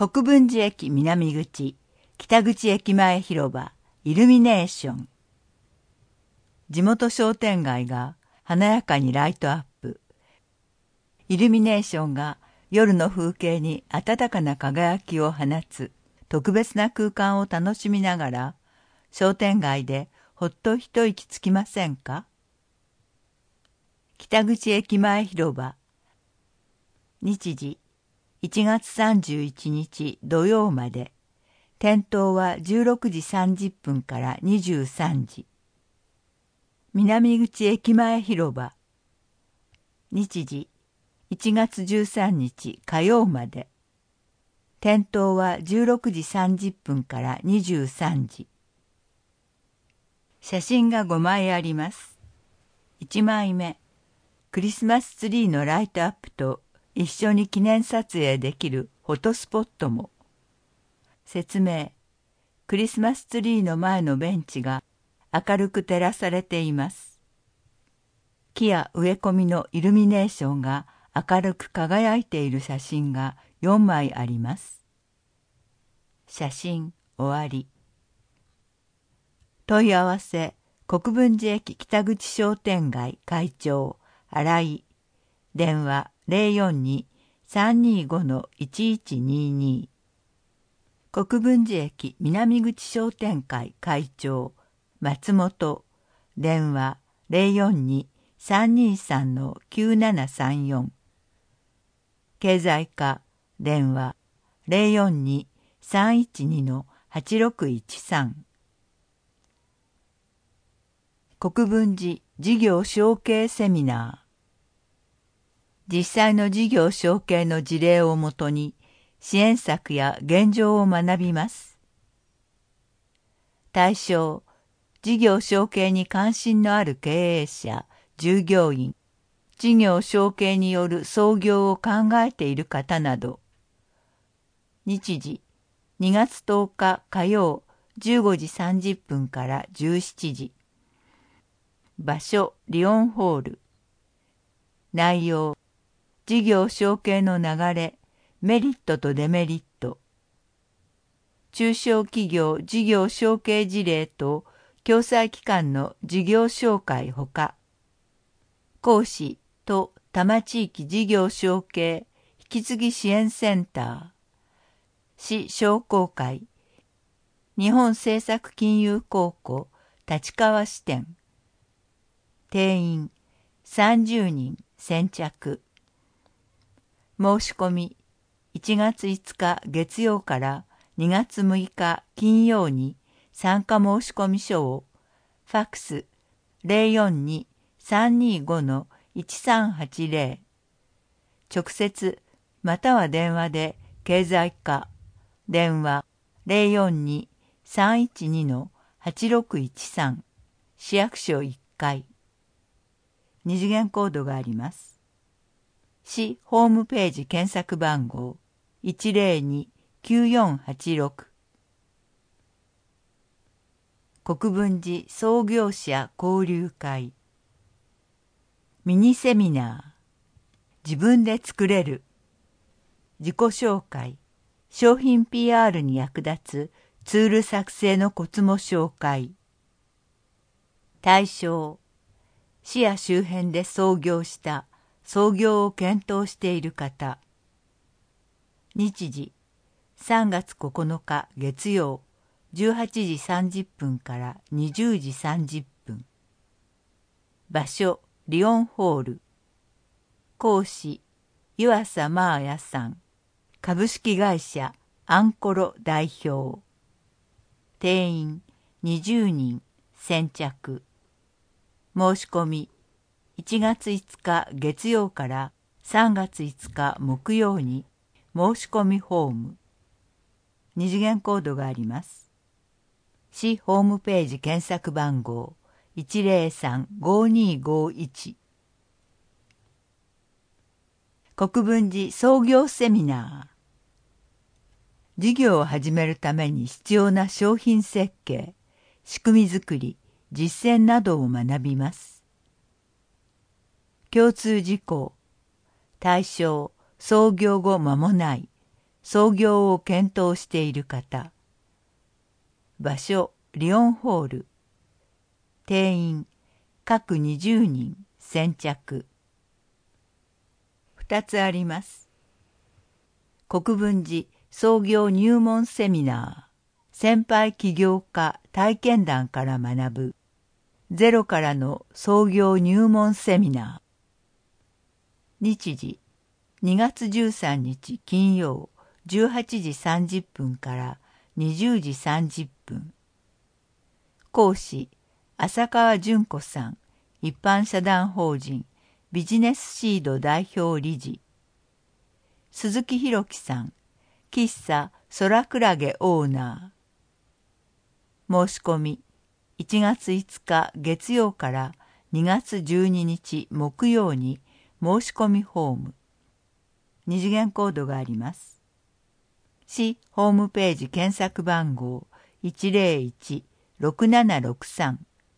国分寺駅南口、北口駅前広場、イルミネーション。地元商店街が華やかにライトアップ。イルミネーションが夜の風景に温かな輝きを放つ特別な空間を楽しみながら、商店街でほっと一息つきませんか？北口駅前広場。日時1月31日土曜まで。点灯は16時30分から23時。南口駅前広場。日時1月13日火曜まで。点灯は16時30分から23時。写真が5枚あります。1枚目、クリスマスツリーのライトアップと一緒に記念撮影できるフォトスポットも。説明、クリスマスツリーの前のベンチが明るく照らされています。木や植え込みのイルミネーションが明るく輝いている写真が4枚あります。写真終わり。問い合わせ、国分寺駅北口商店街会長、新井。電話042-325-1122。国分寺駅南口商店会会長、松本。電話042-323-9734。経済課。電話042-312-8613。国分寺事業承継セミナー。実際の事業承継の事例をもとに支援策や現状を学びます。対象、事業承継に関心のある経営者、従業員、事業承継による創業を考えている方など。日時、2月10日火曜15時30分から17時。場所、リオンホール。内容、事業承継の流れ、メリットとデメリット。中小企業事業承継事例と共済機関の事業紹介ほか。講師と多摩地域事業承継引き継ぎ支援センター。市商工会。日本政策金融公庫立川支店。定員30人先着。申し込み1月5日月曜から2月6日金曜に参加申込書をファックス042-325-1380直接または電話で経済課電話042-312-8613市役所1階二次元コードがあります。市ホームページ検索番号102-9486。国分寺創業者交流会。ミニセミナー。自分で作れる。自己紹介。商品 PR に役立つツール作成のコツも紹介。対象。市や周辺で創業した創業を検討している方。日時3月9日月曜18時30分から20時30分。場所リオンホール。講師湯浅真彩さん。株式会社アンコロ代表。定員20人先着。申し込み1月5日月曜から3月5日木曜に申し込みフォーム。二次元コードがあります。市ホームページ検索番号103-5251。国分寺創業セミナー。事業を始めるために必要な商品設計、仕組み作り、実践などを学びます。共通事項。対象、創業後間もない、 創業を検討している方。場所、リオンホール。定員、各20人、先着。2つあります。国分寺創業入門セミナー、先輩起業家体験談から学ぶ、ゼロからの創業入門セミナー。日時、2月13日金曜、18時30分から20時30分。講師、浅川純子さん、一般社団法人ビジネスシード代表理事。鈴木弘樹さん、喫茶空クラゲオーナー。申し込み、1月5日月曜から2月12日木曜に申し込みフォーム。二次元コードがあります。市ホームページ検索番号 101-6763。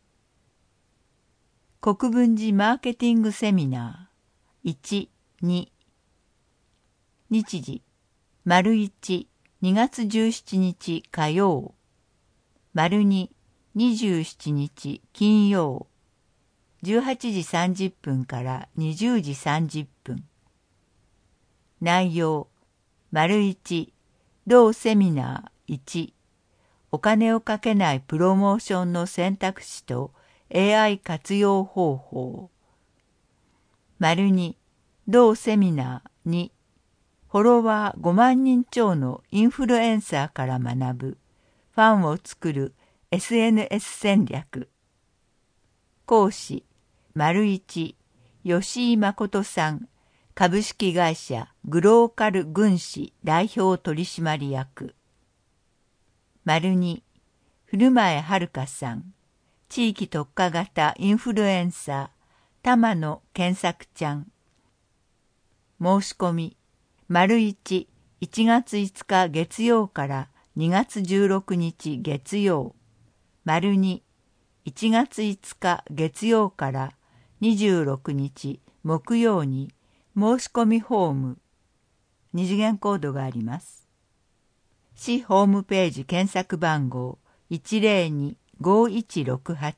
国分寺マーケティングセミナー1、2。日時、丸1、2月17日火曜。丸2、27日金曜。18時30分から20時30分。内容、丸1、同セミナー1、お金をかけないプロモーションの選択肢と AI 活用方法。丸2、同セミナー2、フォロワー5万人超のインフルエンサーから学ぶ、ファンを作る SNS 戦略。講師、丸1、吉井誠さん、株式会社グローカル軍師代表取締役。丸2、古前遥さん、地域特化型インフルエンサー、玉野健作ちゃん。申し込み、丸1、1月5日月曜から2月16日月曜。丸2、1月5日月曜から26日木曜に申し込みフォーム。二次元コードがあります。市ホームページ検索番号 102-5168。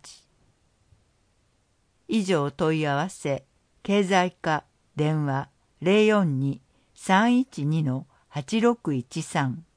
以上問い合わせ、経済課、電話 042-312-8613。